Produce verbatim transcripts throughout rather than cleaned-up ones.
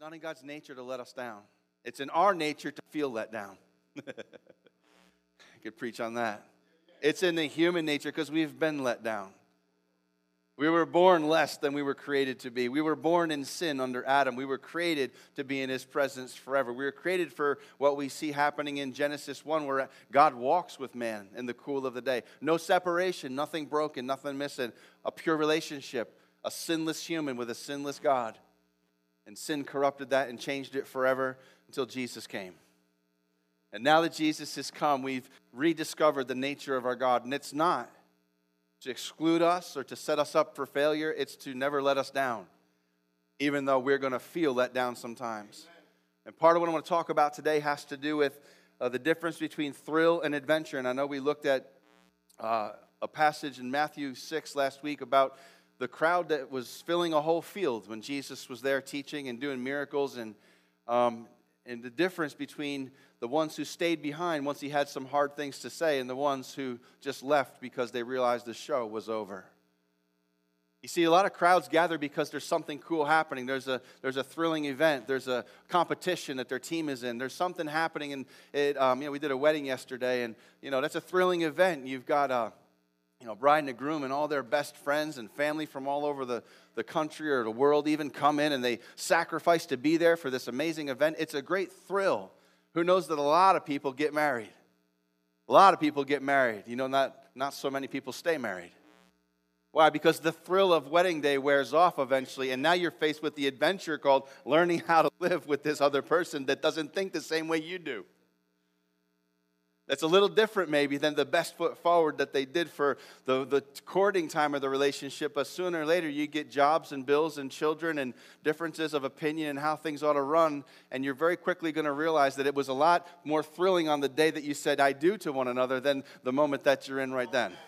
not in God's nature to let us down. It's in our nature to feel let down. I could preach on that. It's in the human nature because we've been let down. We were born less than we were created to be. We were born in sin under Adam. We were created to be in his presence forever. We were created for what we see happening in Genesis one, where God walks with man in the cool of the day. No separation, nothing broken, nothing missing. A pure relationship, a sinless human with a sinless God. And sin corrupted that and changed it forever until Jesus came. And now that Jesus has come, we've rediscovered the nature of our God. And it's not to exclude us or to set us up for failure. It's to never let us down, even though we're going to feel let down sometimes. And part of what I want to talk about today has to do with uh, the difference between thrill and adventure. And I know we looked at uh, a passage in Matthew six last week about the crowd that was filling a whole field when Jesus was there teaching and doing miracles, and um, and the difference between the ones who stayed behind once he had some hard things to say and the ones who just left because they realized the show was over. You see, a lot of crowds gather because there's something cool happening. There's a there's a thrilling event. There's a competition that their team is in. There's something happening, and it. Um, you know, we did a wedding yesterday, and you know that's a thrilling event. You've got a you know bride and a groom and all their best friends and family from all over the the country or the world even come in, and they sacrifice to be there for this amazing event. It's a great thrill. Who knows that a lot of people get married? A lot of people get married. You know, not not so many people stay married. Why? Because the thrill of wedding day wears off eventually, and now you're faced with the adventure called learning how to live with this other person that doesn't think the same way you do. That's a little different maybe than the best foot forward that they did for the, the courting time of the relationship, but sooner or later you get jobs and bills and children and differences of opinion and how things ought to run, and you're very quickly going to realize that it was a lot more thrilling on the day that you said I do to one another than the moment that you're in right then.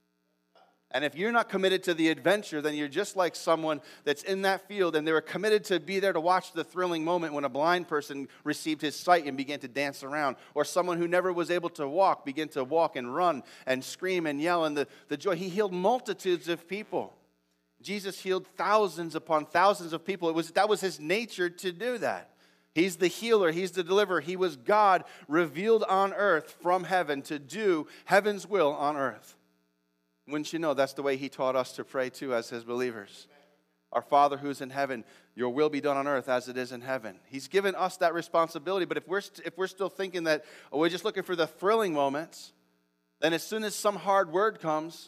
And if you're not committed to the adventure, then you're just like someone that's in that field and they were committed to be there to watch the thrilling moment when a blind person received his sight and began to dance around. Or someone who never was able to walk began to walk and run and scream and yell. And the, the joy, he healed multitudes of people. Jesus healed thousands upon thousands of people. It was that was his nature to do that. He's the healer. He's the deliverer. He was God revealed on earth from heaven to do heaven's will on earth. Wouldn't you know that's the way he taught us to pray too as his believers. Our Father who's in heaven, your will be done on earth as it is in heaven. He's given us that responsibility, but if we're, st- if we're still thinking that oh, we're just looking for the thrilling moments, then as soon as some hard word comes,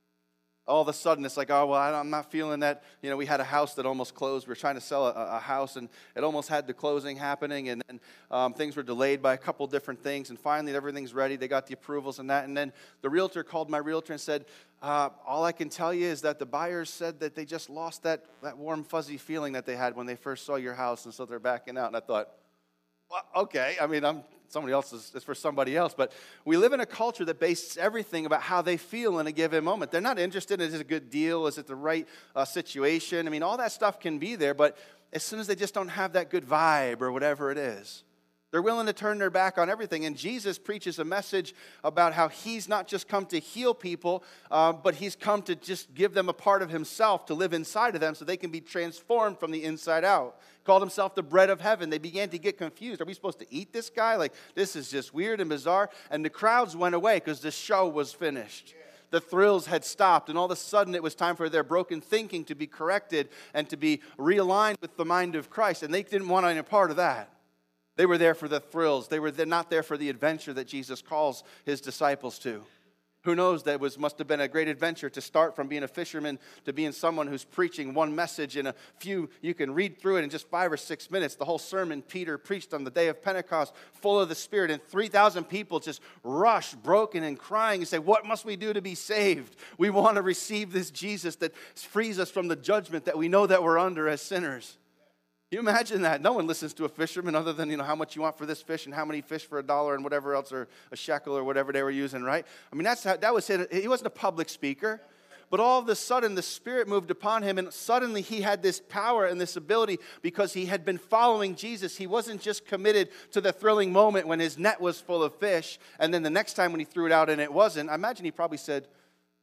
all of a sudden it's like, oh, well, I'm not feeling that. You know, we had a house that almost closed. We were trying to sell a, a house, and it almost had the closing happening, and, and um, things were delayed by a couple different things, and finally everything's ready. They got the approvals and that, and then the realtor called my realtor and said, uh, all I can tell you is that the buyers said that they just lost that, that warm, fuzzy feeling that they had when they first saw your house, and so they're backing out. And I thought, well, okay, I mean, I'm somebody else's, it's for somebody else. But we live in a culture that bases everything about how they feel in a given moment. They're not interested in is it a good deal, is it the right uh, situation. I mean, all that stuff can be there, but as soon as they just don't have that good vibe or whatever it is, they're willing to turn their back on everything. And Jesus preaches a message about how he's not just come to heal people, uh, but he's come to just give them a part of himself to live inside of them so they can be transformed from the inside out. Called himself the bread of heaven. They began to get confused. Are we supposed to eat this guy? Like, this is just weird and bizarre. And the crowds went away because the show was finished. The thrills had stopped, and all of a sudden it was time for their broken thinking to be corrected and to be realigned with the mind of Christ. And they didn't want any part of that. They were there for the thrills. They were not there for the adventure that Jesus calls his disciples to. Who knows, that was must have been a great adventure to start from being a fisherman to being someone who's preaching one message in a few, you can read through it in just five or six minutes. The whole sermon Peter preached on the day of Pentecost, full of the Spirit, and three thousand people just rushed, broken and crying and say, what must we do to be saved? We want to receive this Jesus that frees us from the judgment that we know that we're under as sinners. Can you imagine that? No one listens to a fisherman other than, you know, how much you want for this fish and how many fish for a dollar and whatever else, or a shekel or whatever they were using, right? I mean, that's how, that was it. He wasn't a public speaker. But all of a sudden, the Spirit moved upon him, and suddenly he had this power and this ability because he had been following Jesus. He wasn't just committed to the thrilling moment when his net was full of fish, and then the next time when he threw it out and it wasn't. I imagine he probably said,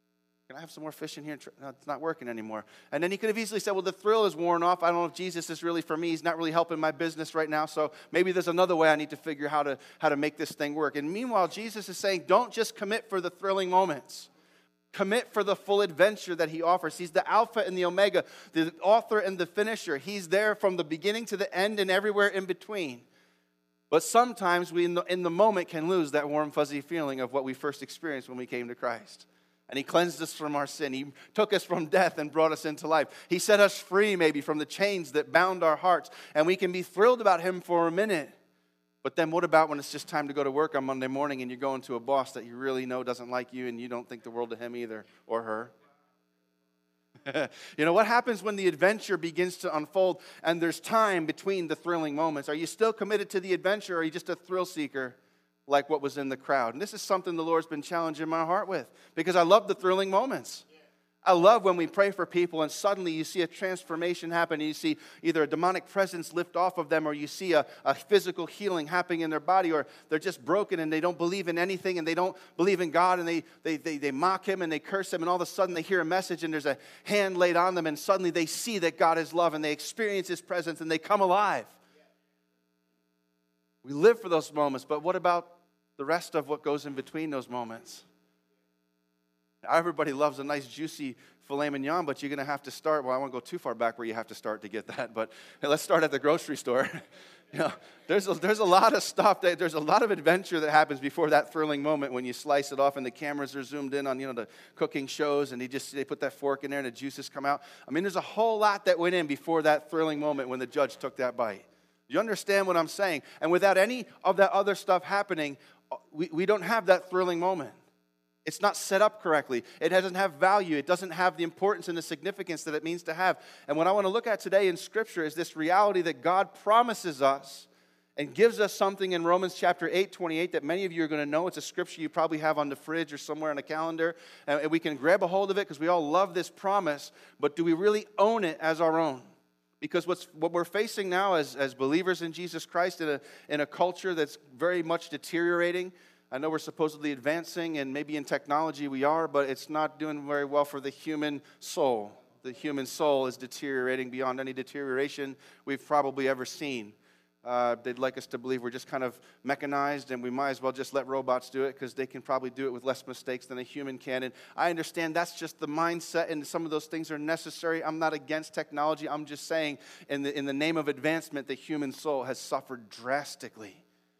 Can I have some more fish in here? No, it's not working anymore. And then he could have easily said, well, the thrill is worn off. I don't know if Jesus is really for me. He's not really helping my business right now. So maybe there's another way I need to figure how to, how to make this thing work. And meanwhile, Jesus is saying, don't just commit for the thrilling moments. Commit for the full adventure that he offers. He's the Alpha and the Omega, the author and the finisher. He's there from the beginning to the end and everywhere in between. But sometimes we, in the, in the moment, can lose that warm, fuzzy feeling of what we first experienced when we came to Christ. And he cleansed us from our sin. He took us from death and brought us into life. He set us free maybe from the chains that bound our hearts. And we can be thrilled about him for a minute. But then what about when it's just time to go to work on Monday morning and you're going to a boss that you really know doesn't like you and you don't think the world of him either or her? You know, what happens when the adventure begins to unfold and there's time between the thrilling moments? Are you still committed to the adventure or are you just a thrill seeker? Like what was in the crowd. And this is something the Lord's been challenging my heart with because I love the thrilling moments. I love when we pray for people and suddenly you see a transformation happen. And you see either a demonic presence lift off of them or you see a, a physical healing happening in their body or they're just broken and they don't believe in anything and they don't believe in God and they, they, they, they mock him and they curse him and all of a sudden they hear a message and there's a hand laid on them and suddenly they see that God is love and they experience his presence and they come alive. We live for those moments, but what about the rest of what goes in between those moments? Everybody loves a nice, juicy filet mignon, but you're going to have to start. Well, I won't go too far back where you have to start to get that, but let's start at the grocery store. You know, there's a, there's a lot of stuff, that, there's a lot of adventure that happens before that thrilling moment when you slice it off and the cameras are zoomed in on, you know, the cooking shows and they just they put that fork in there and the juices come out. I mean, there's a whole lot that went in before that thrilling moment when the judge took that bite. You understand what I'm saying? And without any of that other stuff happening, we, we don't have that thrilling moment. It's not set up correctly. It doesn't have value. It doesn't have the importance and the significance that it means to have. And what I want to look at today in Scripture is this reality that God promises us and gives us something in Romans chapter eight, twenty-eight that many of you are going to know. It's a scripture you probably have on the fridge or somewhere on a calendar. And we can grab a hold of it because we all love this promise. But do we really own it as our own? Because what's, what we're facing now as, as believers in Jesus Christ in a, in a culture that's very much deteriorating. I know we're supposedly advancing, and maybe in technology we are, but it's not doing very well for the human soul. The human soul is deteriorating beyond any deterioration we've probably ever seen. Uh, they'd like us to believe we're just kind of mechanized, and we might as well just let robots do it because they can probably do it with less mistakes than a human can. And I understand that's just the mindset, and some of those things are necessary. I'm not against technology. I'm just saying in the, in the name of advancement, the human soul has suffered drastically.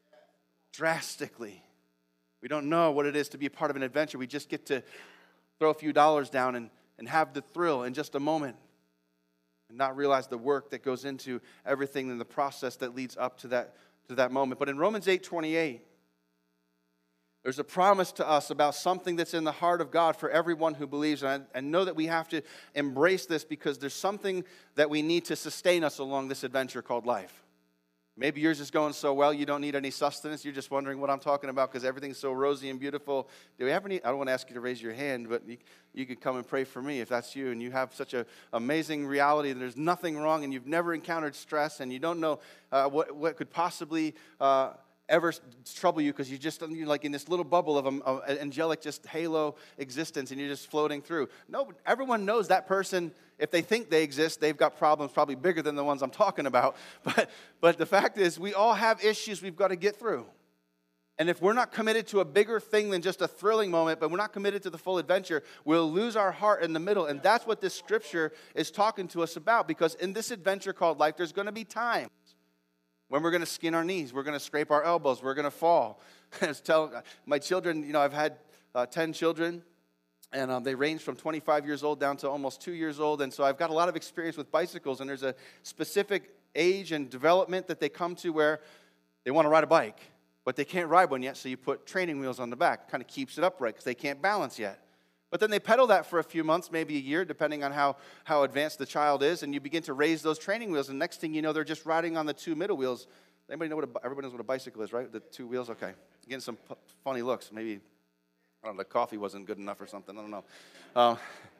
Drastically. We don't know what it is to be a part of an adventure. We just get to throw a few dollars down and, and have the thrill in just a moment and not realize the work that goes into everything in the process that leads up to that, to that moment. But in Romans eight twenty-eight, there's a promise to us about something that's in the heart of God for everyone who believes. And I, I know that we have to embrace this because there's something that we need to sustain us along this adventure called life. Maybe yours is going so well you don't need any sustenance. You're just wondering what I'm talking about because everything's so rosy and beautiful. Do we have any? I don't want to ask you to raise your hand, but you, you could come and pray for me if that's you and you have such an amazing reality that there's nothing wrong and you've never encountered stress and you don't know uh, what, what could possibly uh, ever trouble you because you just, you're like in this little bubble of an um, angelic just halo existence and you're just floating through. No, everyone knows that person. If they think they exist, they've got problems probably bigger than the ones I'm talking about. But, but the fact is, we all have issues we've got to get through. And if we're not committed to a bigger thing than just a thrilling moment, but we're not committed to the full adventure, we'll lose our heart in the middle. And that's what this scripture is talking to us about. Because in this adventure called life, there's going to be times when we're going to skin our knees, we're going to scrape our elbows, we're going to fall. I was telling my children, you know, I've had uh, ten children. And um, they range from twenty-five years old down to almost two years old. And so I've got a lot of experience with bicycles. And there's a specific age and development that they come to where they want to ride a bike. But they can't ride one yet, so you put training wheels on the back. Kind of keeps it upright because they can't balance yet. But then they pedal that for a few months, maybe a year, depending on how, how advanced the child is. And you begin to raise those training wheels. And next thing you know, they're just riding on the two middle wheels. Anybody know what a, everybody knows what a bicycle is, right? The two wheels? Okay. Getting some p- funny looks. Maybe I don't know, the coffee wasn't good enough or something. I don't know. Uh,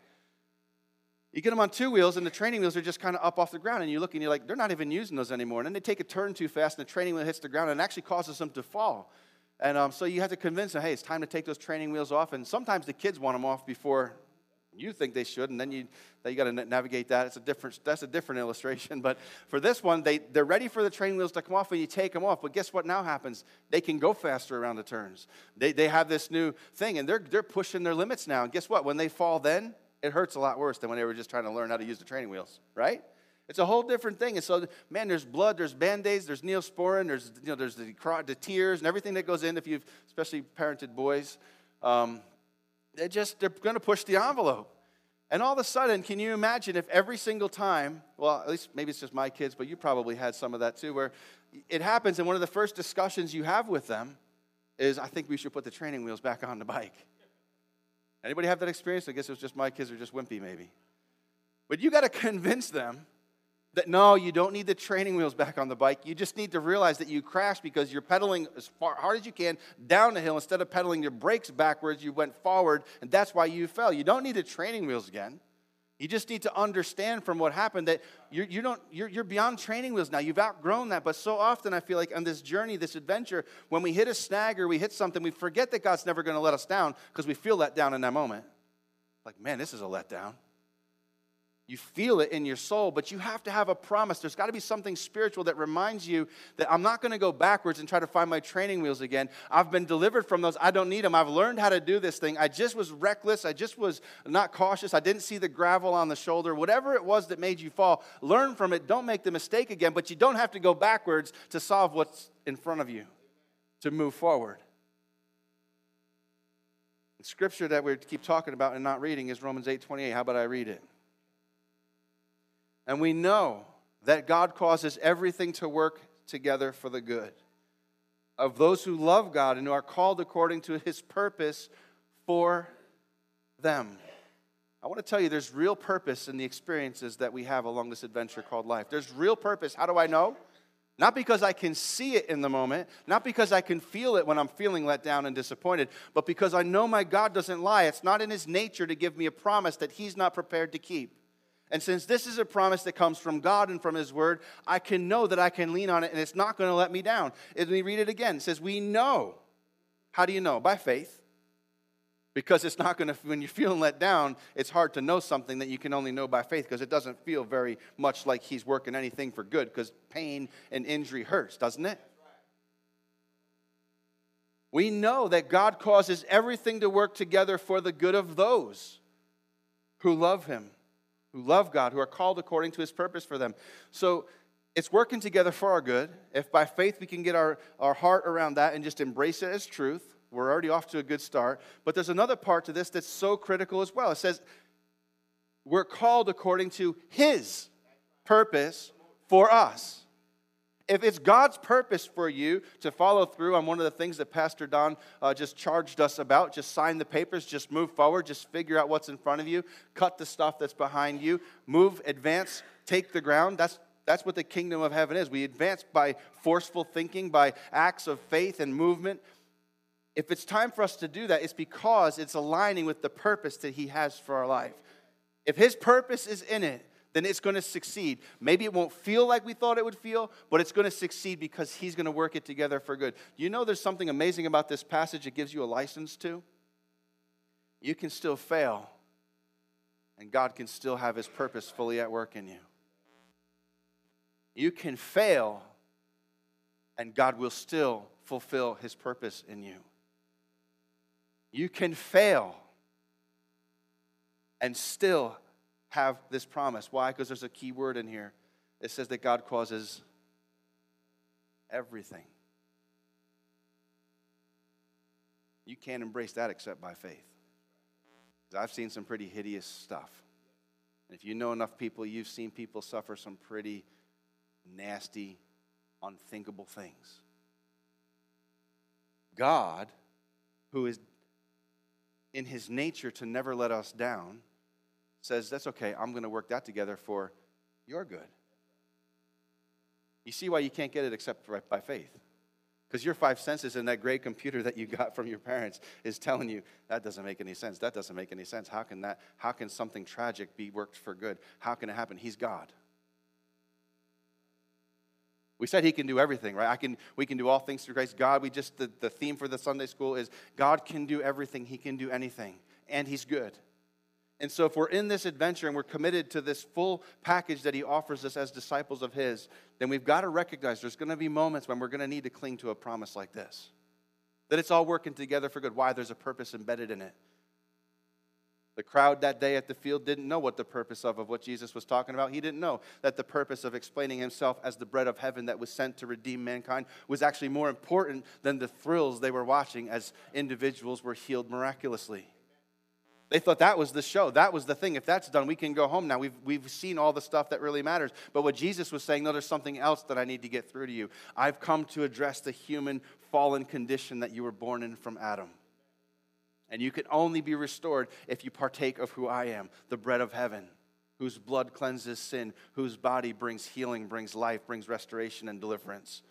you get them on two wheels, and the training wheels are just kind of up off the ground, and you look, and you're like, they're not even using those anymore. And then they take a turn too fast, and the training wheel hits the ground, and it actually causes them to fall. And um, so you have to convince them, hey, it's time to take those training wheels off. And sometimes the kids want them off before You think they should, and then you you got to navigate that. It's a different that's a different illustration. But for this one, they they're ready for the training wheels to come off, and you take them off. But guess what now happens? They can go faster around the turns. They they have this new thing, and they're they're pushing their limits now. And guess what? When they fall, then it hurts a lot worse than when they were just trying to learn how to use the training wheels, right? It's a whole different thing. And so, man, there's blood, there's Band-Aids, there's Neosporin, there's you know there's the, the tears and everything that goes in if you've especially parented boys. Um, they just they're going to push the envelope. And all of a sudden, can you imagine if every single time, well, at least maybe it's just my kids, but you probably had some of that too, where it happens and one of the first discussions you have with them is, I think we should put the training wheels back on the bike. Anybody have that experience? I guess it was just my kids are just wimpy maybe. But you got to convince them that, no, you don't need the training wheels back on the bike. You just need to realize that you crashed because you're pedaling as far hard as you can down the hill instead of pedaling your brakes backwards. You went forward, and that's why you fell. You don't need the training wheels again. You just need to understand from what happened that you're, you don't, you're, you're beyond training wheels now. You've outgrown that. But so often I feel like on this journey, this adventure, when we hit a snag or we hit something, we forget that God's never going to let us down because we feel let down in that moment. Like, man, this is a letdown. You feel it in your soul, but you have to have a promise. There's got to be something spiritual that reminds you that I'm not going to go backwards and try to find my training wheels again. I've been delivered from those. I don't need them. I've learned how to do this thing. I just was reckless. I just was not cautious. I didn't see the gravel on the shoulder. Whatever it was that made you fall, learn from it. Don't make the mistake again, but you don't have to go backwards to solve what's in front of you, to move forward. The scripture that we keep talking about and not reading is Romans eight twenty-eight. How about I read it? And we know that God causes everything to work together for the good of those who love God and who are called according to his purpose for them. I want to tell you there's real purpose in the experiences that we have along this adventure called life. There's real purpose. How do I know? Not because I can see it in the moment, not because I can feel it when I'm feeling let down and disappointed, but because I know my God doesn't lie. It's not in his nature to give me a promise that he's not prepared to keep. And since this is a promise that comes from God and from his word, I can know that I can lean on it and it's not going to let me down. Let me read it again. It says, we know. How do you know? By faith. Because it's not going to, when you're feeling let down, it's hard to know something that you can only know by faith because it doesn't feel very much like he's working anything for good because pain and injury hurts, doesn't it? We know that God causes everything to work together for the good of those who love him, who love God, who are called according to his purpose for them. So it's working together for our good. If by faith we can get our, our heart around that and just embrace it as truth, we're already off to a good start. But there's another part to this that's so critical as well. It says we're called according to his purpose for us. If it's God's purpose for you to follow through on one of the things that Pastor Don uh, just charged us about, just sign the papers, just move forward, just figure out what's in front of you, cut the stuff that's behind you, move, advance, take the ground. That's that's what the kingdom of heaven is. We advance by forceful thinking, by acts of faith and movement. If it's time for us to do that, it's because it's aligning with the purpose that he has for our life. If his purpose is in it, then it's going to succeed. Maybe it won't feel like we thought it would feel, but it's going to succeed because he's going to work it together for good. You know there's something amazing about this passage it gives you a license to? You can still fail, and God can still have his purpose fully at work in you. You can fail, and God will still fulfill his purpose in you. You can fail, and still have this promise. Why? Because there's a key word in here. It says that God causes everything. You can't embrace that except by faith. I've seen some pretty hideous stuff. And if you know enough people, you've seen people suffer some pretty nasty, unthinkable things. God, who is in his nature to never let us down, says, that's okay, I'm going to work that together for your good. You see why you can't get it except by faith. Because your five senses and that great computer that you got from your parents is telling you, that doesn't make any sense. That doesn't make any sense. How can that, how can something tragic be worked for good? How can it happen? He's God. We said he can do everything, right? I can. We can do all things through Christ. God, we just, the, the theme for the Sunday school is God can do everything. He can do anything. And he's good. And so if we're in this adventure and we're committed to this full package that he offers us as disciples of his, then we've got to recognize there's going to be moments when we're going to need to cling to a promise like this. That it's all working together for good. Why? There's a purpose embedded in it. The crowd that day at the field didn't know what the purpose of, of what Jesus was talking about. He didn't know that the purpose of explaining himself as the bread of heaven that was sent to redeem mankind was actually more important than the thrills they were watching as individuals were healed miraculously. They thought that was the show. That was the thing. If that's done, we can go home now. We've, we've seen all the stuff that really matters. But what Jesus was saying, no, there's something else that I need to get through to you. I've come to address the human fallen condition that you were born in from Adam. And you can only be restored if you partake of who I am, the bread of heaven, whose blood cleanses sin, whose body brings healing, brings life, brings restoration and deliverance.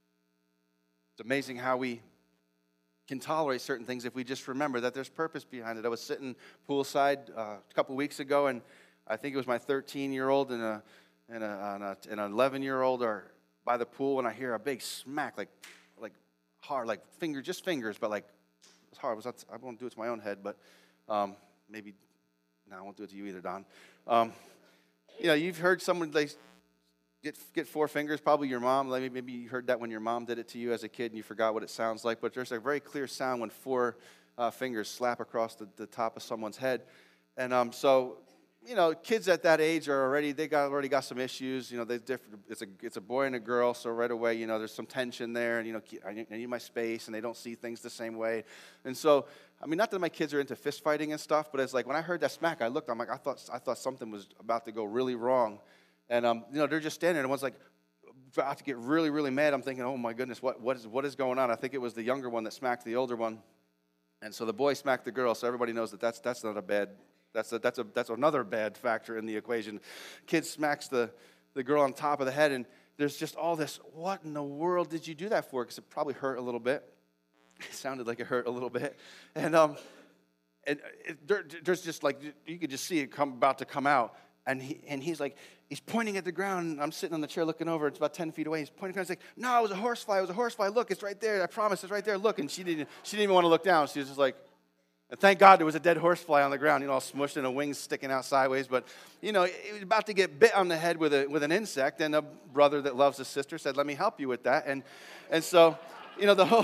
It's amazing how we can tolerate certain things if we just remember that there's purpose behind it. I was sitting poolside uh, a couple weeks ago, and I think it was my thirteen-year-old and a and a, and, a, and an eleven-year-old are by the pool, and I hear a big smack, like like hard, like finger, just fingers, but like it's hard. It was not, I won't do it to my own head, but um, maybe no, I won't do it to you either, Don. Um, you know, you've heard someone like Get get four fingers, probably your mom. Maybe you heard that when your mom did it to you as a kid and you forgot what it sounds like. But there's a very clear sound when four uh, fingers slap across the, the top of someone's head. And um, so, you know, kids at that age are already, they got already got some issues. You know, they different. It's a it's a boy and a girl, so right away, you know, there's some tension there. And, you know, I need, I need my space, and they don't see things the same way. And so, I mean, not that my kids are into fist fighting and stuff, but it's like when I heard that smack, I looked, I'm like, I thought I thought something was about to go really wrong. And, um, you know, they're just standing there, and one's like about to get really, really mad. I'm thinking, oh, my goodness, what, what, is, what is going on? I think it was the younger one that smacked the older one. And so the boy smacked the girl, so everybody knows that that's, that's not a bad, that's, a, that's, a, that's another bad factor in the equation. Kid smacks the, the girl on top of the head, and there's just all this, what in the world did you do that for? Because it probably hurt a little bit. It sounded like it hurt a little bit. And, um, and it, there, there's just like, you could just see it come about to come out. And he and he's like, he's pointing at the ground. I'm sitting on the chair looking over. It's about ten feet away. He's pointing at the ground. He's like, no, it was a horsefly. It was a horsefly. Look, it's right there. I promise, it's right there. Look. And she didn't, she didn't even want to look down. She was just like, and thank God there was a dead horsefly on the ground, you know, all smushed and the wings sticking out sideways. But, you know, he was about to get bit on the head with a with an insect. And a brother that loves his sister said, let me help you with that. And, and so, you know, the whole,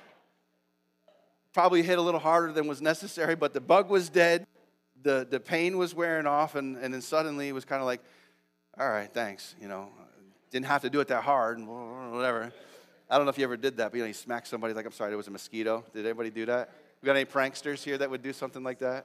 probably hit a little harder than was necessary, but the bug was dead. The the pain was wearing off, and, and then suddenly it was kind of like, all right, thanks, you know. Didn't have to do it that hard, and whatever. I don't know if you ever did that, but, you know, you smack somebody like, I'm sorry, it was a mosquito. Did anybody do that? We got any pranksters here that would do something like that?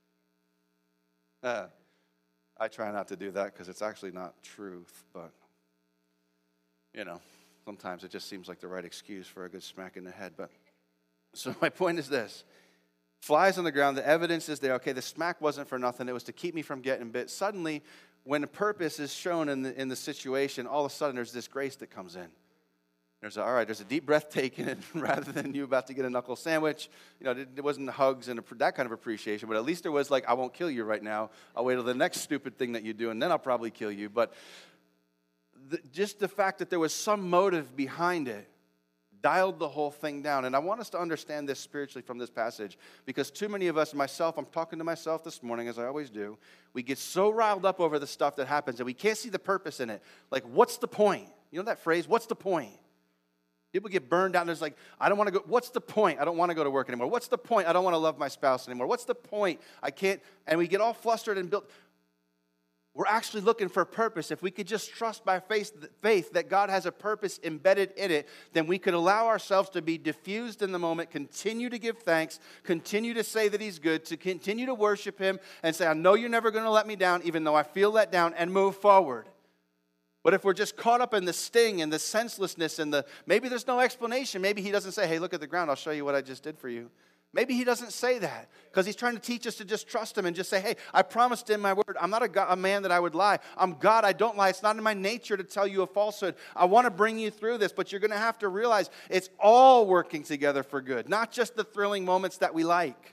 Uh, I try not to do that because it's actually not truth, but, you know, sometimes it just seems like the right excuse for a good smack in the head. But so my point is this. Flies on the ground, the evidence is there. Okay, the smack wasn't for nothing. It was to keep me from getting bit. Suddenly, when a purpose is shown in the, in the situation, all of a sudden there's this grace that comes in. There's a, all right, there's a deep breath taken, and rather than you about to get a knuckle sandwich, you know, there wasn't hugs and a, that kind of appreciation, but at least there was like, I won't kill you right now. I'll wait till the next stupid thing that you do, and then I'll probably kill you. But the, just the fact that there was some motive behind it dialed the whole thing down. And I want us to understand this spiritually from this passage, because too many of us, myself, I'm talking to myself this morning, as I always do, we get so riled up over the stuff that happens, and we can't see the purpose in it. Like, what's the point? You know that phrase, what's the point? People get burned out, and there's like, I don't want to go, what's the point? I don't want to go to work anymore. What's the point? I don't want to love my spouse anymore. What's the point? I can't, and we get all flustered and built. We're actually looking for a purpose. If we could just trust by faith, faith that God has a purpose embedded in it, then we could allow ourselves to be diffused in the moment, continue to give thanks, continue to say that He's good, to continue to worship Him, and say, I know you're never going to let me down, even though I feel let down, and move forward. But if we're just caught up in the sting and the senselessness and the, maybe there's no explanation. Maybe He doesn't say, hey, look at the ground. I'll show you what I just did for you. Maybe He doesn't say that because He's trying to teach us to just trust Him and just say, hey, I promised in my word. I'm not a, God, a man that I would lie. I'm God. I don't lie. It's not in my nature to tell you a falsehood. I want to bring you through this, but you're going to have to realize it's all working together for good, not just the thrilling moments that we like.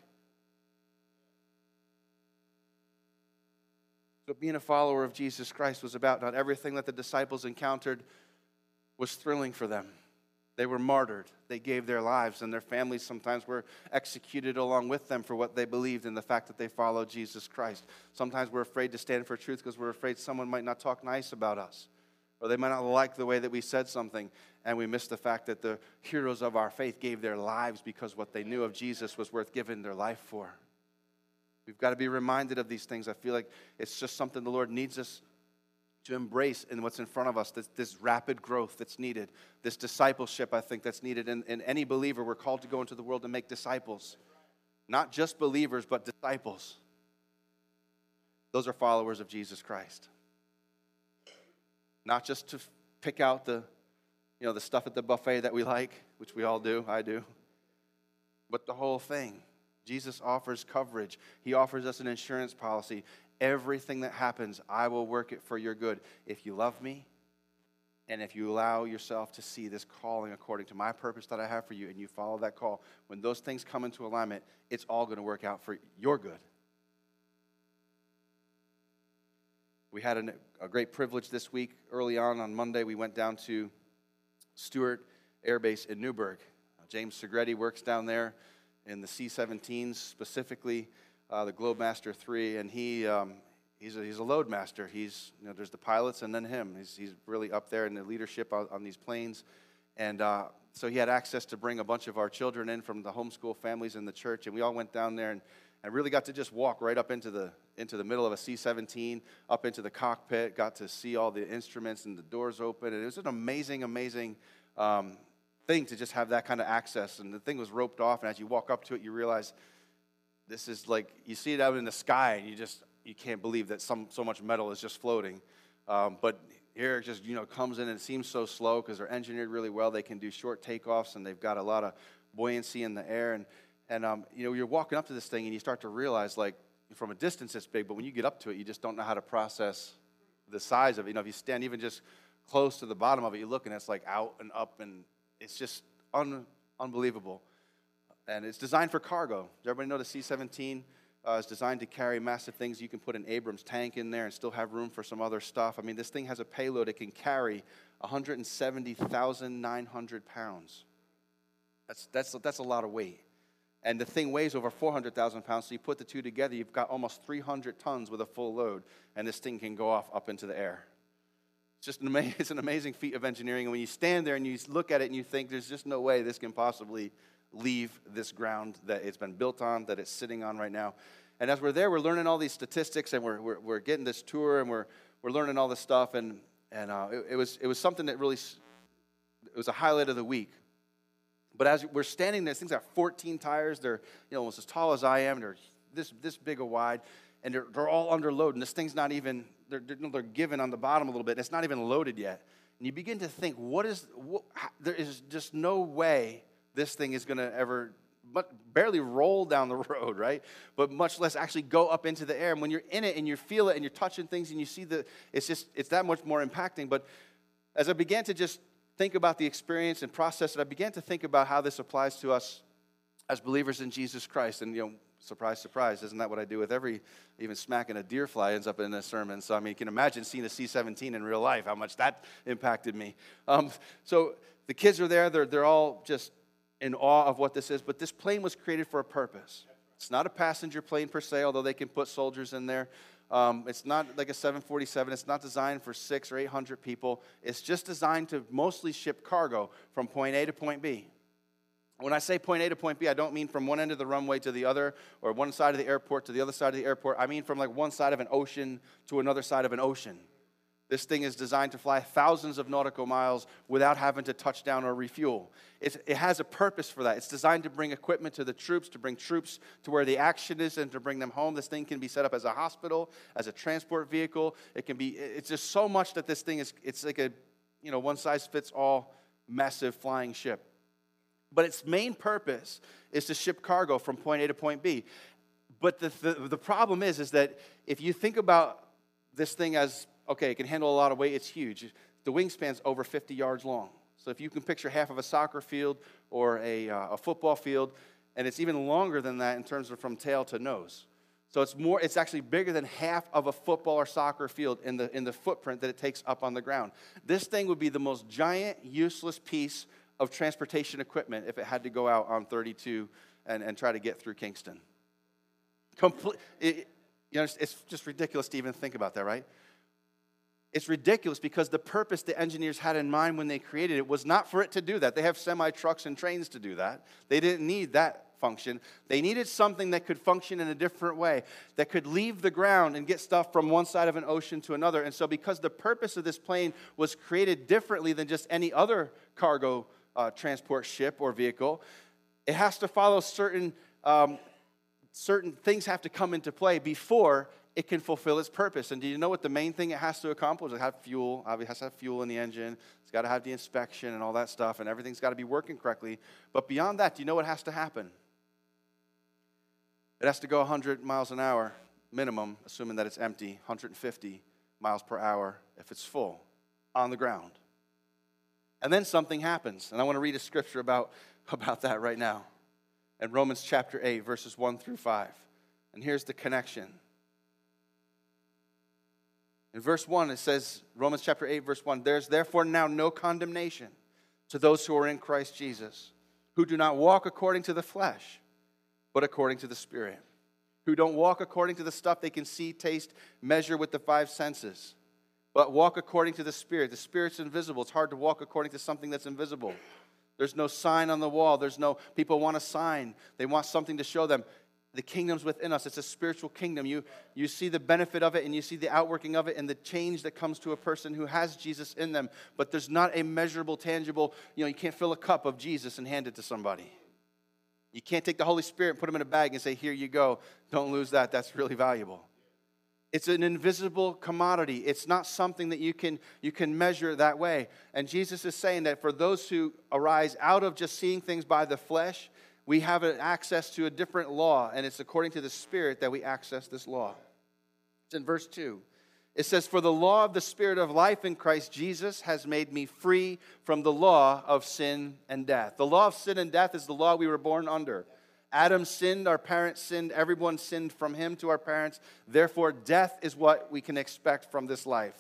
So being a follower of Jesus Christ was about not everything that the disciples encountered was thrilling for them. They were martyred. They gave their lives, and their families sometimes were executed along with them for what they believed in the fact that they followed Jesus Christ. Sometimes we're afraid to stand for truth because we're afraid someone might not talk nice about us, or they might not like the way that we said something, and we miss the fact that the heroes of our faith gave their lives because what they knew of Jesus was worth giving their life for. We've got to be reminded of these things. I feel like it's just something the Lord needs us to embrace in what's in front of us, this, this rapid growth that's needed, this discipleship, I think, that's needed. In, in any believer, we're called to go into the world and make disciples. Not just believers, but disciples. Those are followers of Jesus Christ. Not just to pick out the, you know, the stuff at the buffet that we like, which we all do, I do, but the whole thing. Jesus offers coverage. He offers us an insurance policy. Everything that happens, I will work it for your good. If you love me, and if you allow yourself to see this calling according to my purpose that I have for you, and you follow that call, when those things come into alignment, it's all going to work out for your good. We had an, a great privilege this week. Early on, on Monday, we went down to Stewart Air Base in Newburgh. Uh, James Segretti works down there in the C seventeens, specifically uh, the Globemaster three, and he um, he's, a, he's a load master. He's, you know, there's the pilots and then him. He's, he's really up there in the leadership on, on these planes. And uh, so he had access to bring a bunch of our children in from the homeschool families in the church, and we all went down there and, and really got to just walk right up into the into the middle of a C seventeen, up into the cockpit, got to see all the instruments and the doors open, and it was an amazing, amazing um, thing to just have that kind of access. And the thing was roped off, and as you walk up to it, you realize this is like, you see it out in the sky, and you just, you can't believe that some so much metal is just floating. Um, but here it just, you know, comes in, and it seems so slow because they're engineered really well. They can do short takeoffs, and they've got a lot of buoyancy in the air. And, and um, you know, you're walking up to this thing, and you start to realize, like, from a distance it's big, but when you get up to it, you just don't know how to process the size of it. You know, if you stand even just close to the bottom of it, you look, and it's like out and up, and it's just un- unbelievable. And it's designed for cargo. Does everybody know the C seventeen uh, is designed to carry massive things? You can put an Abrams tank in there and still have room for some other stuff. I mean, this thing has a payload. It can carry one hundred seventy thousand nine hundred pounds. That's, that's, that's a lot of weight. And the thing weighs over four hundred thousand pounds, so you put the two together, you've got almost three hundred tons with a full load, and this thing can go off up into the air. It's just an amazing, it's an amazing feat of engineering, and when you stand there and you look at it and you think, there's just no way this can possibly leave this ground that it's been built on, that it's sitting on right now. And as we're there, we're learning all these statistics, and we're we're, we're getting this tour, and we're we're learning all this stuff, and and uh, it, it was it was something that really, it was a highlight of the week. But as we're standing there, things got fourteen tires. They're, you know, almost as tall as I am. They're this this big a wide, and they're they're all under load. And this thing's not even, they're they're given on the bottom a little bit. And it's not even loaded yet. And you begin to think, what is what, there is just no way this thing is going to ever, but barely roll down the road, right? But much less actually go up into the air. And when you're in it and you feel it and you're touching things and you see the, it's just it's that much more impacting. But as I began to just think about the experience and process it, I began to think about how this applies to us as believers in Jesus Christ. And, you know, surprise, surprise, isn't that what I do with every, even smacking a deer fly ends up in a sermon. So, I mean, you can imagine seeing a C seventeen in real life, how much that impacted me. Um, so the kids are there. They're, they're all just in awe of what this is. But this plane was created for a purpose. It's not a passenger plane per se, although they can put soldiers in there. Um, it's not like a seven forty-seven. It's not designed for six or eight hundred people. It's just designed to mostly ship cargo from point A to point B. When I say point A to point B, I don't mean from one end of the runway to the other, or one side of the airport to the other side of the airport. I mean from like one side of an ocean to another side of an ocean. This thing is designed to fly thousands of nautical miles without having to touch down or refuel. It's, it has a purpose for that. It's designed to bring equipment to the troops, to bring troops to where the action is, and to bring them home. This thing can be set up as a hospital, as a transport vehicle. It can be, it's just so much that this thing is, it's like a, you know, one-size-fits-all massive flying ship. But its main purpose is to ship cargo from point A to point B. But the, the, the problem is, is that if you think about this thing as, okay, it can handle a lot of weight, it's huge. The wingspan's over fifty yards long. So if you can picture half of a soccer field or a, uh, a football field, and it's even longer than that in terms of from tail to nose. So it's more, it's actually bigger than half of a football or soccer field in the, in the footprint that it takes up on the ground. This thing would be the most giant, useless piece of transportation equipment if it had to go out on thirty-two and, and try to get through Kingston. Complete, it, you know, it's just ridiculous to even think about that, right? It's ridiculous because the purpose the engineers had in mind when they created it was not for it to do that. They have semi-trucks and trains to do that. They didn't need that function. They needed something that could function in a different way, that could leave the ground and get stuff from one side of an ocean to another. And so because the purpose of this plane was created differently than just any other cargo uh, transport ship or vehicle, it has to follow certain, um, certain things have to come into play before it can fulfill its purpose. And do you know what the main thing it has to accomplish? It has to have fuel. Obviously, it has to have fuel in the engine. It's got to have the inspection and all that stuff, and everything's got to be working correctly. But beyond that, do you know what has to happen? It has to go one hundred miles an hour minimum, assuming that it's empty, one hundred fifty miles per hour if it's full, on the ground. And then something happens. And I want to read a scripture about, about that right now. In Romans chapter eight, verses one through five. And here's the connection. In verse one, it says, Romans chapter eight, verse one, there's therefore now no condemnation to those who are in Christ Jesus, who do not walk according to the flesh, but according to the Spirit, who don't walk according to the stuff they can see, taste, measure with the five senses, but walk according to the Spirit. The Spirit's invisible. It's hard to walk according to something that's invisible. There's no sign on the wall. There's no, people want a sign. They want something to show them. The kingdom's within us. It's a spiritual kingdom. You, you see the benefit of it, and you see the outworking of it and the change that comes to a person who has Jesus in them. But there's not a measurable, tangible, you know, you can't fill a cup of Jesus and hand it to somebody. You can't take the Holy Spirit and put him in a bag and say, here you go. Don't lose that. That's really valuable. It's an invisible commodity. It's not something that you can, you can measure that way. And Jesus is saying that for those who arise out of just seeing things by the flesh, we have an access to a different law, and it's according to the Spirit that we access this law. It's in verse two. It says, for the law of the Spirit of life in Christ Jesus has made me free from the law of sin and death. The law of sin and death is the law we were born under. Adam sinned, our parents sinned, everyone sinned from him to our parents. Therefore, death is what we can expect from this life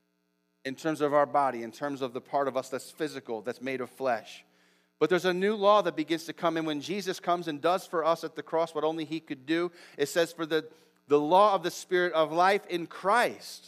in terms of our body, in terms of the part of us that's physical, that's made of flesh. But there's a new law that begins to come in when Jesus comes and does for us at the cross what only he could do. It says, for the, the law of the Spirit of life in Christ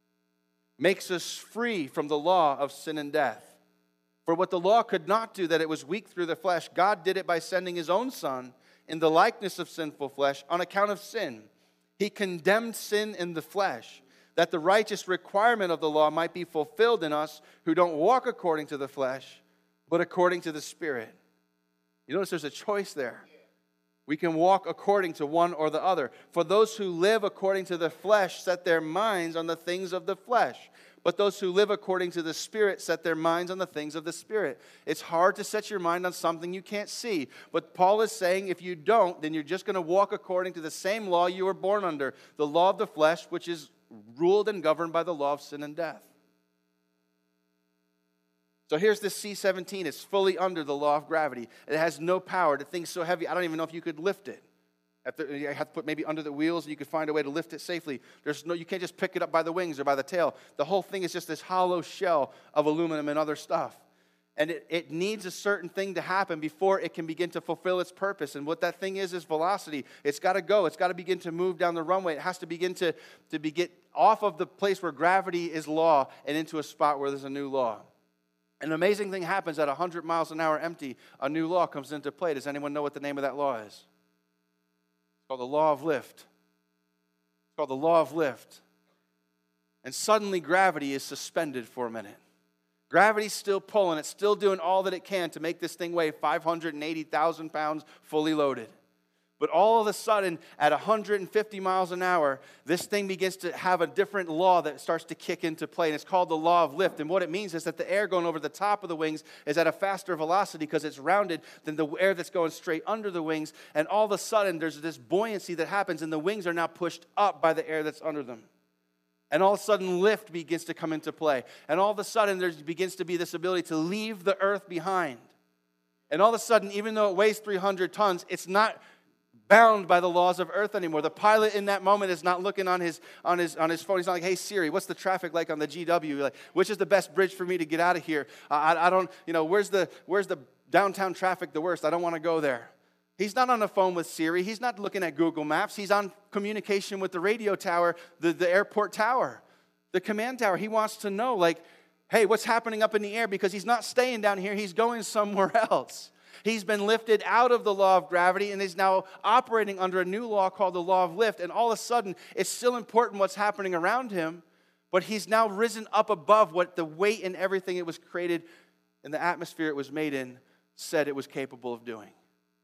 makes us free from the law of sin and death. For what the law could not do, that it was weak through the flesh, God did it by sending his own Son in the likeness of sinful flesh on account of sin. He condemned sin in the flesh, that the righteous requirement of the law might be fulfilled in us who don't walk according to the flesh, but according to the Spirit. You notice there's a choice there. We can walk according to one or the other. For those who live according to the flesh set their minds on the things of the flesh. But those who live according to the Spirit set their minds on the things of the Spirit. It's hard to set your mind on something you can't see. But Paul is saying if you don't, then you're just going to walk according to the same law you were born under. The law of the flesh, which is ruled and governed by the law of sin and death. So here's this C seventeen. It's fully under the law of gravity. It has no power. The thing's so heavy, I don't even know if you could lift it. You have to put maybe under the wheels, and you could find a way to lift it safely. There's no, you can't just pick it up by the wings or by the tail. The whole thing is just this hollow shell of aluminum and other stuff. And it, it needs a certain thing to happen before it can begin to fulfill its purpose. And what that thing is is velocity. It's got to go. It's got to begin to move down the runway. It has to begin to, to be get off of the place where gravity is law and into a spot where there's a new law. An amazing thing happens at one hundred miles an hour empty. A new law comes into play. Does anyone know what the name of that law is? It's called the law of lift. It's called the law of lift. And suddenly gravity is suspended for a minute. Gravity's still pulling. It's still doing all that it can to make this thing weigh five hundred eighty thousand pounds fully loaded. But all of a sudden, at one hundred fifty miles an hour, this thing begins to have a different law that starts to kick into play. And it's called the law of lift. And what it means is that the air going over the top of the wings is at a faster velocity because it's rounded than the air that's going straight under the wings. And all of a sudden, there's this buoyancy that happens, and the wings are now pushed up by the air that's under them. And all of a sudden, lift begins to come into play. And all of a sudden, there begins to be this ability to leave the earth behind. And all of a sudden, even though it weighs three hundred tons, it's not bound by the laws of earth anymore. The pilot in that moment is not looking on his on his on his phone. He's not like, "Hey Siri, what's the traffic like on the G W? Like, which is the best bridge for me to get out of here? I, I don't, you know, where's the where's the downtown traffic the worst? I don't want to go there." He's not on the phone with Siri. He's not looking at Google Maps. He's on communication with the radio tower, the, the airport tower, the command tower. He wants to know, like, hey, what's happening up in the air? Because he's not staying down here. He's going somewhere else. He's been lifted out of the law of gravity and is now operating under a new law called the law of lift. And all of a sudden, it's still important what's happening around him, but he's now risen up above what the weight and everything it was created and the atmosphere it was made in said it was capable of doing.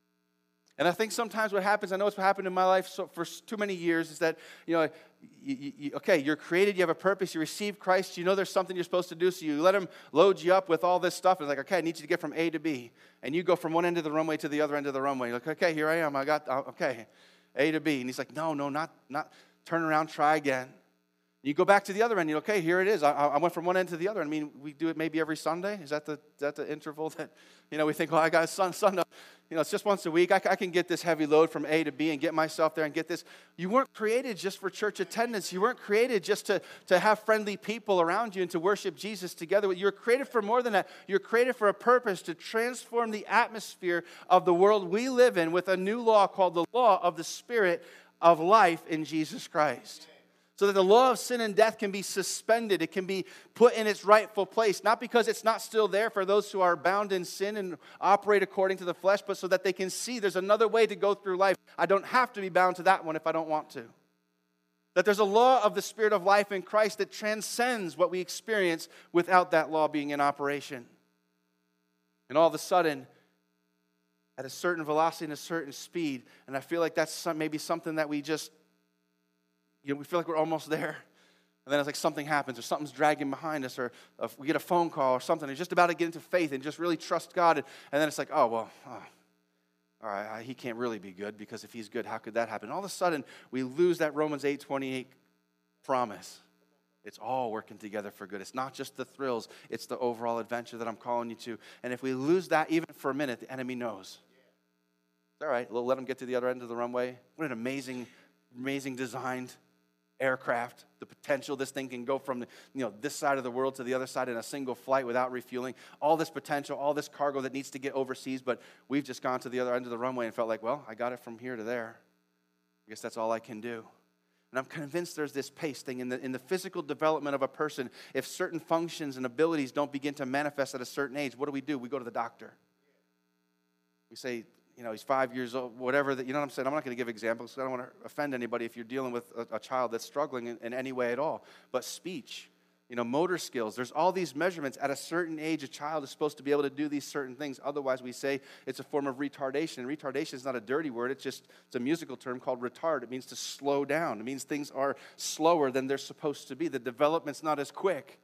And I think sometimes what happens, I know it's what happened in my life so for too many years, is that, you know, you, you, okay, you're created, you have a purpose, you receive Christ, you know there's something you're supposed to do, so you let him load you up with all this stuff. It's like, okay, I need you to get from A to B. And you go from one end of the runway to the other end of the runway. You're like, okay, here I am, I got, okay, A to B. And he's like, no, no, not, not, turn around, try again. You go back to the other end, you're okay, here it is. I, I went from one end to the other. I mean, we do it maybe every Sunday. Is that the, is that the interval that, you know, we think, well, I got a son, Sunday. You know, it's just once a week. I, I can get this heavy load from A to B and get myself there and get this. You weren't created just for church attendance. You weren't created just to, to have friendly people around you and to worship Jesus together. You were created for more than that. You're created for a purpose to transform the atmosphere of the world we live in with a new law called the law of the Spirit of life in Jesus Christ. So that the law of sin and death can be suspended. It can be put in its rightful place. Not because it's not still there for those who are bound in sin and operate according to the flesh, but so that they can see there's another way to go through life. I don't have to be bound to that one if I don't want to. That there's a law of the Spirit of life in Christ that transcends what we experience without that law being in operation. And all of a sudden, at a certain velocity and a certain speed, and I feel like that's some, maybe something that we just You know, we feel like we're almost there, and then it's like something happens, or something's dragging behind us, or, or we get a phone call or something. It's just about to get into faith and just really trust God, and, and then it's like, oh, well, oh, all right, he can't really be good, because if he's good, how could that happen? All of a sudden, we lose that Romans eight twenty-eight promise. It's all working together for good. It's not just the thrills. It's the overall adventure that I'm calling you to. And if we lose that even for a minute, the enemy knows. All right, we'll let him get to the other end of the runway. What an amazing, amazing designed aircraft, the potential this thing can go from, you know, this side of the world to the other side in a single flight without refueling. All this potential, all this cargo that needs to get overseas, but we've just gone to the other end of the runway and felt like, well, I got it from here to there. I guess that's all I can do. And I'm convinced there's this pace thing in the in the physical development of a person. If certain functions and abilities don't begin to manifest at a certain age, what do we do? We go to the doctor. We say, you know, he's five years old, whatever. That, you know what I'm saying? I'm not going to give examples because I don't want to offend anybody if you're dealing with a, a child that's struggling in, in any way at all. But speech, you know, motor skills, there's all these measurements. At a certain age, a child is supposed to be able to do these certain things. Otherwise, we say it's a form of retardation. And retardation is not a dirty word. It's just, it's a musical term called retard. It means to slow down. It means things are slower than they're supposed to be. The development's not as quick.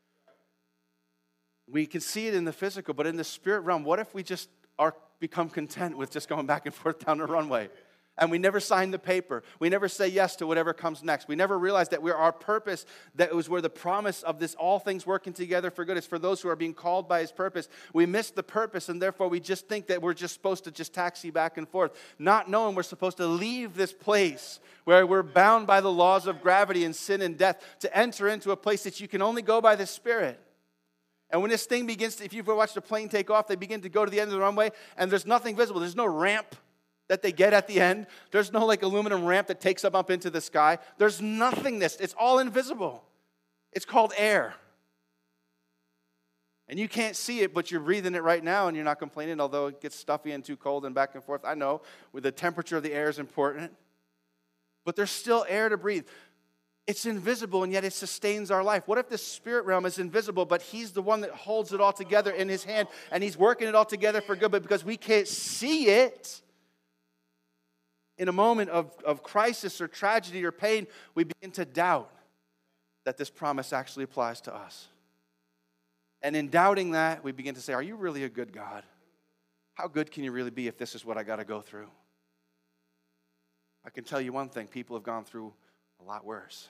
We can see it in the physical, but in the spirit realm, what if we just are become content with just going back and forth down the runway? And we never sign the paper. We never say yes to whatever comes next. We never realize that we're our purpose, that was where the promise of this all things working together for good is for those who are being called by his purpose. We miss the purpose, and therefore we just think that we're just supposed to just taxi back and forth, not knowing we're supposed to leave this place where we're bound by the laws of gravity and sin and death to enter into a place that you can only go by the Spirit. And when this thing begins to, if you've ever watched a plane take off, they begin to go to the end of the runway, and there's nothing visible. There's no ramp that they get at the end. There's no like aluminum ramp that takes them up into the sky. There's nothingness. It's all invisible. It's called air. And you can't see it, but you're breathing it right now, and you're not complaining, although it gets stuffy and too cold and back and forth. I know, with the temperature of the air is important. But there's still air to breathe. It's invisible, and yet it sustains our life. What if the spirit realm is invisible, but he's the one that holds it all together in his hand, and he's working it all together for good, but because we can't see it, in a moment of, of crisis or tragedy or pain, we begin to doubt that this promise actually applies to us. And in doubting that, we begin to say, are you really a good God? How good can you really be if this is what I got to go through? I can tell you one thing, people have gone through a lot worse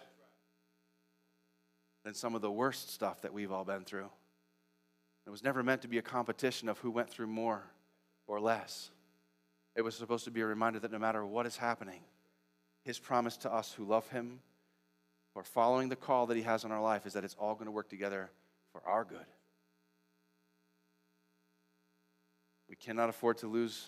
than some of the worst stuff that we've all been through. It was never meant to be a competition of who went through more or less. It was supposed to be a reminder that no matter what is happening, his promise to us who love him or following the call that he has on our life is that it's all going to work together for our good. We cannot afford to lose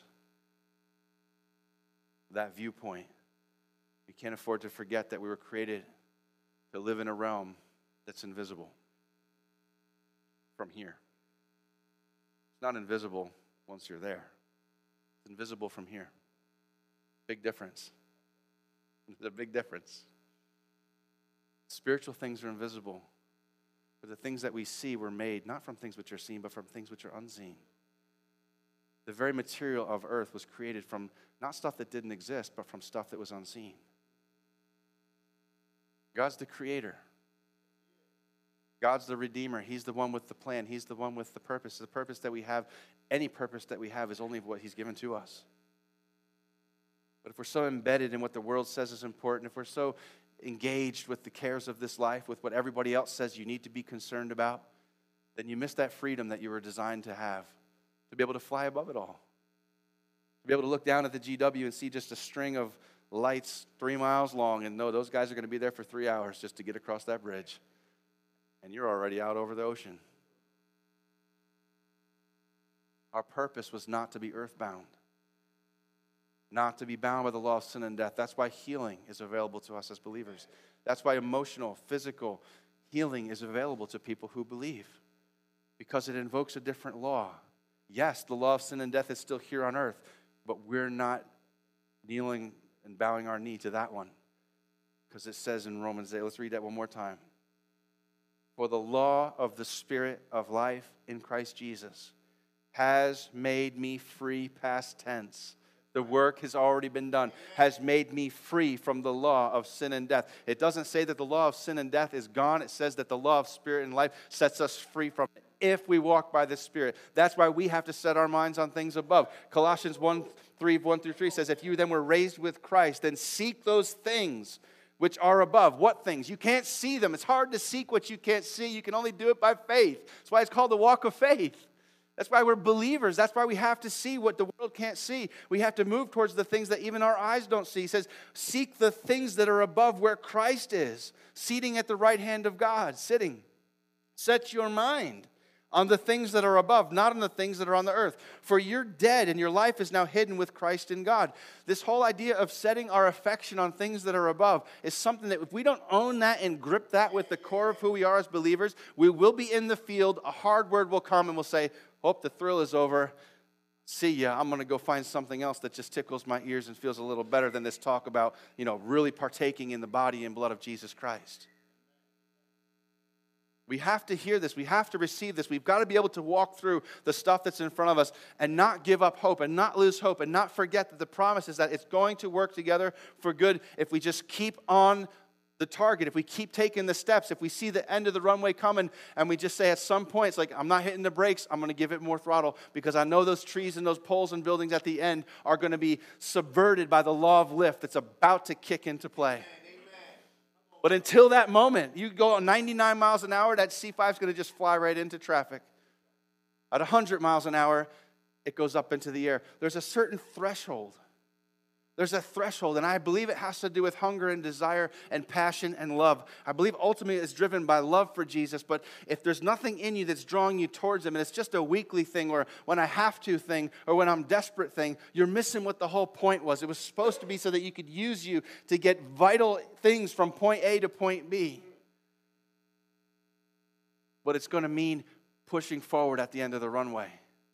that viewpoint. We can't afford to forget that we were created to live in a realm that's invisible from here. It's not invisible once you're there. It's invisible from here. Big difference. There's a big difference. Spiritual things are invisible, but the things that we see were made not from things which are seen, but from things which are unseen. The very material of earth was created from not stuff that didn't exist, but from stuff that was unseen. God's the creator. God's the redeemer. He's the one with the plan. He's the one with the purpose. The purpose that we have, any purpose that we have, is only what he's given to us. But if we're so embedded in what the world says is important, if we're so engaged with the cares of this life, with what everybody else says you need to be concerned about, then you miss that freedom that you were designed to have, to be able to fly above it all, to be able to look down at the G W and see just a string of lights three miles long and know those guys are going to be there for three hours just to get across that bridge, and you're already out over the ocean. Our purpose was not to be earthbound, not to be bound by the law of sin and death. That's why healing is available to us as believers. That's why emotional, physical healing is available to people who believe, because it invokes a different law. Yes, the law of sin and death is still here on earth, but we're not kneeling and bowing our knee to that one, because it says in Romans eight, let's read that one more time. For the law of the Spirit of life in Christ Jesus has made me free, past tense. The work has already been done, has made me free from the law of sin and death. It doesn't say that the law of sin and death is gone. It says that the law of spirit and life sets us free from it if we walk by the Spirit. That's why we have to set our minds on things above. Colossians one, three, one through three says, if you then were raised with Christ, then seek those things which are above. What things? You can't see them. It's hard to seek what you can't see. You can only do it by faith. That's why it's called the walk of faith. That's why we're believers. That's why we have to see what the world can't see. We have to move towards the things that even our eyes don't see. He says, seek the things that are above where Christ is, seating at the right hand of God, sitting. Set your mind on the things that are above, not on the things that are on the earth. For you're dead, and your life is now hidden with Christ in God. This whole idea of setting our affection on things that are above is something that if we don't own that and grip that with the core of who we are as believers, we will be in the field, a hard word will come, and we'll say, hope the thrill is over. See ya. I'm going to go find something else that just tickles my ears and feels a little better than this talk about, you know, really partaking in the body and blood of Jesus Christ. We have to hear this. We have to receive this. We've got to be able to walk through the stuff that's in front of us and not give up hope and not lose hope and not forget that the promise is that it's going to work together for good if we just keep on the target, if we keep taking the steps, if we see the end of the runway coming and we just say at some point, it's like, I'm not hitting the brakes, I'm going to give it more throttle because I know those trees and those poles and buildings at the end are going to be subverted by the law of lift that's about to kick into play. But until that moment, you go ninety-nine miles an hour, that C five is going to just fly right into traffic. At one hundred miles an hour, it goes up into the air. There's a certain threshold. There's a threshold, and I believe it has to do with hunger and desire and passion and love. I believe ultimately it's driven by love for Jesus, but if there's nothing in you that's drawing you towards Him, and it's just a weekly thing or when I have to thing or when I'm desperate thing, you're missing what the whole point was. It was supposed to be so that you could use you to get vital things from point A to point B. But it's going to mean pushing forward at the end of the runway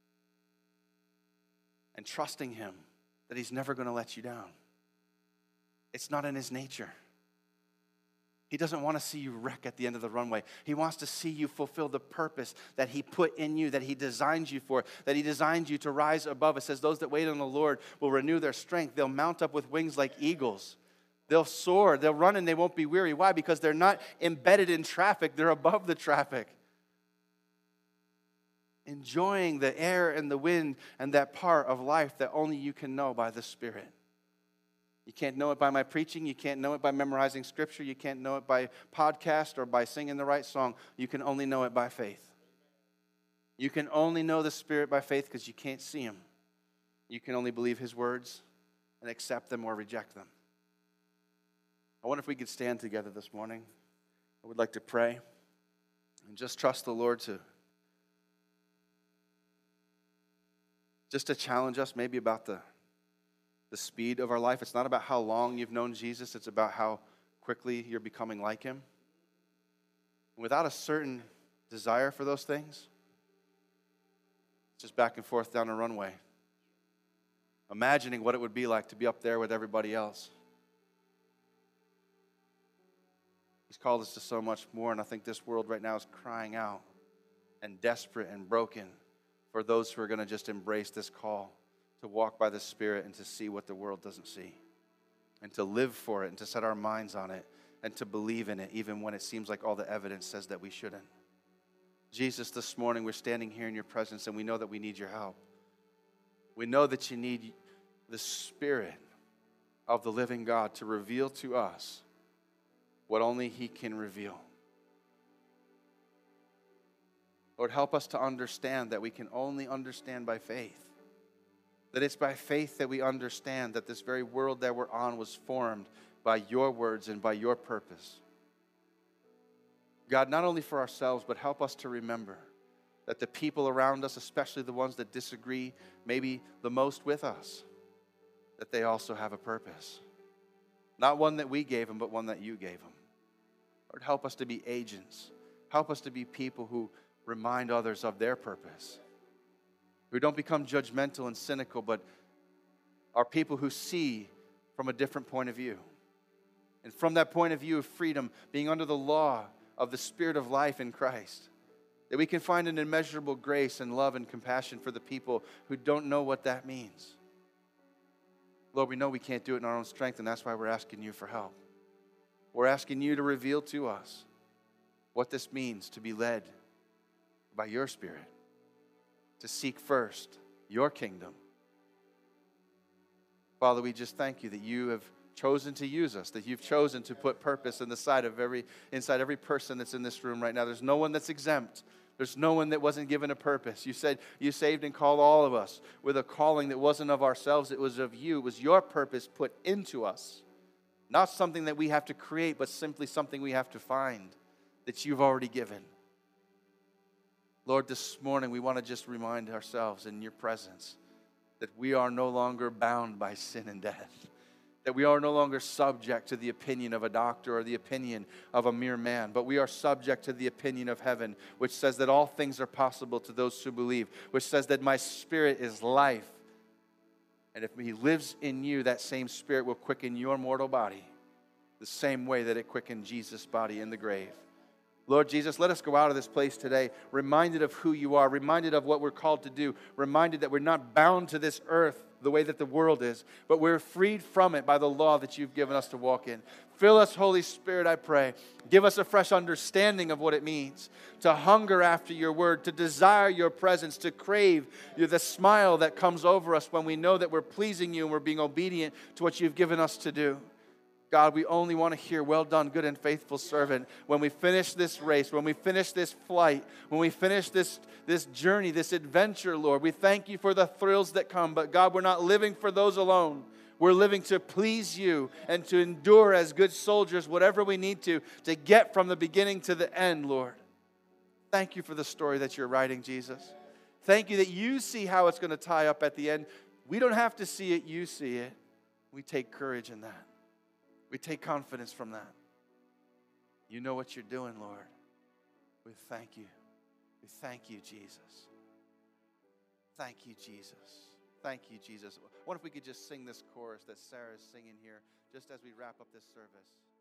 and trusting Him that He's never going to let you down. It's not in His nature. He doesn't want to see you wreck at the end of the runway. He wants to see you fulfill the purpose that He put in you, that He designed you for, that He designed you to rise above. It says, those that wait on the Lord will renew their strength. They'll mount up with wings like eagles. They'll soar. They'll run and they won't be weary. Why? Because they're not embedded in traffic. They're above the traffic. Enjoying the air and the wind and that part of life that only you can know by the Spirit. You can't know it by my preaching. You can't know it by memorizing Scripture. You can't know it by podcast or by singing the right song. You can only know it by faith. You can only know the Spirit by faith because you can't see Him. You can only believe his words and accept them or reject them. I wonder if we could stand together this morning. I would like to pray and just trust the Lord to just to challenge us maybe about the, the speed of our life. It's not about how long you've known Jesus. It's about how quickly you're becoming like him. Without a certain desire for those things, it's just back and forth down a runway, imagining what it would be like to be up there with everybody else. He's called us to so much more, and I think this world right now is crying out and desperate and broken for those who are going to just embrace this call to walk by the Spirit and to see what the world doesn't see, and to live for it and to set our minds on it and to believe in it even when it seems like all the evidence says that we shouldn't. Jesus, this morning we're standing here in your presence and we know that we need your help. We know that you need the Spirit of the living God to reveal to us what only he can reveal. Lord, help us to understand that we can only understand by faith. That it's by faith that we understand that this very world that we're on was formed by your words and by your purpose. God, not only for ourselves, but help us to remember that the people around us, especially the ones that disagree maybe the most with us, that they also have a purpose. Not one that we gave them, but one that you gave them. Lord, help us to be agents. Help us to be people who remind others of their purpose. Who don't become judgmental and cynical, but are people who see from a different point of view. And from that point of view of freedom, being under the law of the Spirit of life in Christ, that we can find an immeasurable grace and love and compassion for the people who don't know what that means. Lord, we know we can't do it in our own strength, and that's why we're asking you for help. We're asking you to reveal to us what this means to be led by your Spirit, to seek first your kingdom. Father, we just thank you that you have chosen to use us, that you've chosen to put purpose in the side of every, inside every person that's in this room right now. There's no one that's exempt. There's no one that wasn't given a purpose. You said you saved and called all of us with a calling that wasn't of ourselves, it was of you. It was your purpose put into us. Not something that we have to create, but simply something we have to find that you've already given. Lord, this morning we want to just remind ourselves in your presence that we are no longer bound by sin and death. That we are no longer subject to the opinion of a doctor or the opinion of a mere man, but we are subject to the opinion of heaven, which says that all things are possible to those who believe, which says that my Spirit is life. And if he lives in you, that same Spirit will quicken your mortal body the same way that it quickened Jesus' body in the grave. Lord Jesus, let us go out of this place today reminded of who you are, reminded of what we're called to do, reminded that we're not bound to this earth the way that the world is, but we're freed from it by the law that you've given us to walk in. Fill us, Holy Spirit, I pray. Give us a fresh understanding of what it means to hunger after your word, to desire your presence, to crave the smile that comes over us when we know that we're pleasing you and we're being obedient to what you've given us to do. God, we only want to hear, well done, good and faithful servant. When we finish this race, when we finish this flight, when we finish this, this journey, this adventure, Lord, we thank you for the thrills that come. But God, we're not living for those alone. We're living to please you and to endure as good soldiers whatever we need to, to get from the beginning to the end, Lord. Thank you for the story that you're writing, Jesus. Thank you that you see how it's going to tie up at the end. We don't have to see it, you see it. We take courage in that. We take confidence from that. You know what you're doing, Lord. We thank you. We thank you, Jesus. Thank you, Jesus. Thank you, Jesus. What if we could just sing this chorus that Sarah is singing here just as we wrap up this service?